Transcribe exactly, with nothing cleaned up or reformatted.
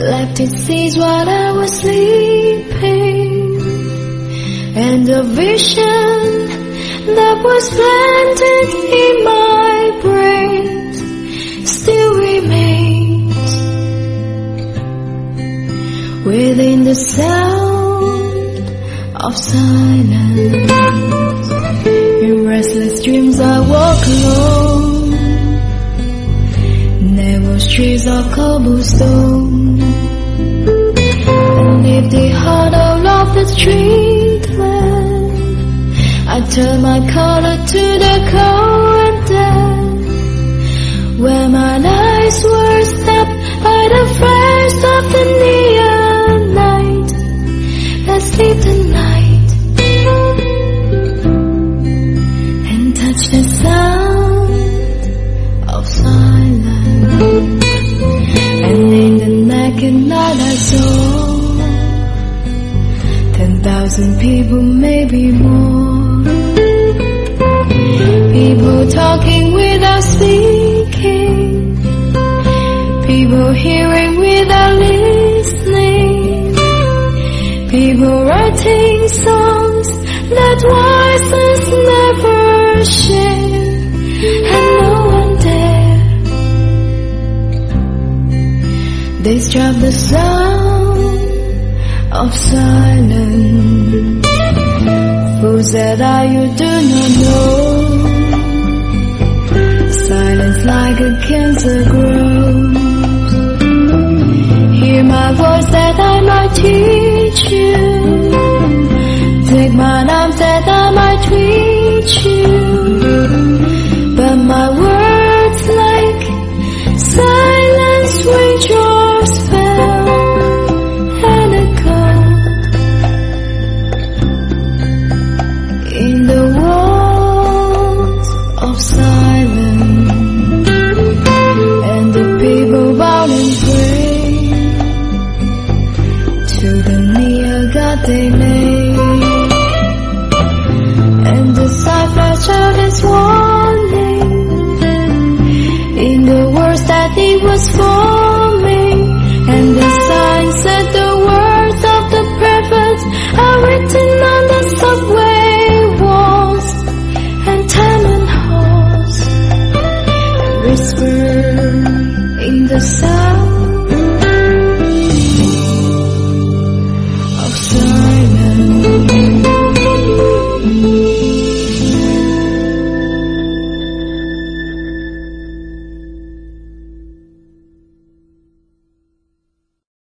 left its seeds while I was sleeping, and the vision that was planted in my brain still remains within the sound of silence. In restless dreams I walk alone, narrow streets of cobblestone, and if the huddle of the street lamp, I turn my collar to the cold and damp, where my eyes were stabbed by the flash of the neon light that sleep the night, and touch the sound of silence. And in the naked night I saw ten thousand people, maybe more, people talking without speaking, people hearing without listening, people writing songs that voices never share, and no one dare. They struck the sound of silence. Fools that are you do not know, silence like a cancer grows. Hear my voice that I might teach you, take my arms that I might reach you, but my words like silence when yours fell and echoed in the walls of silence, and the people bowed and prayed to the near God they made, and the cipher showed its warning in the words that it was for.